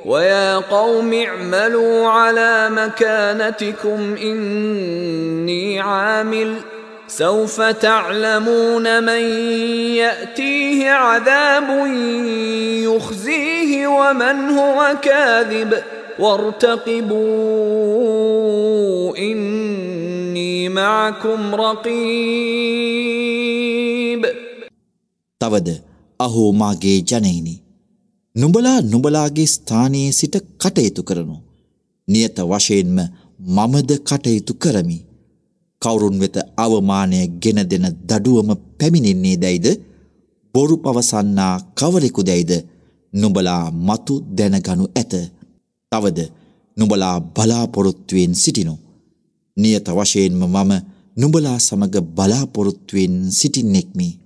وَيَا قَوْمِ اعْمَلُوا عَلَى مَكَانَتِكُمْ إِنِّي عَامِلٌ سَوْفَ تَعْلَمُونَ مَنْ يَأْتِيهِ عَذَابٌ يُخْزِيهِ وَمَنْ هُوَ كَاذِبٌ وَارْتَقِبُوا إِنِّي مَعَكُمْ رَقِيبٌ. තවද අහෝ මාගේ ජනයිනි, නුඹලාගේ ස්ථානයේ සිට කටයුතු කරනු. නියත වශයෙන්ම මමද කටයුතු කරමි. කවුරුන් වෙත අවමානය ගෙන දෙන දඩුවම පැමිණෙන්නේ දැයිද, බොරු පවසන්නා කවරෙකු දැයිද නුඹලා මතු දැනගනු ඇත. තවද නුඹලා බලාපොරොත්තුවෙන් සිටිනු. නියත වශයෙන්ම මම නුඹලා සමග බලාපොරොත්තුවෙන් සිටින්නෙක්මි.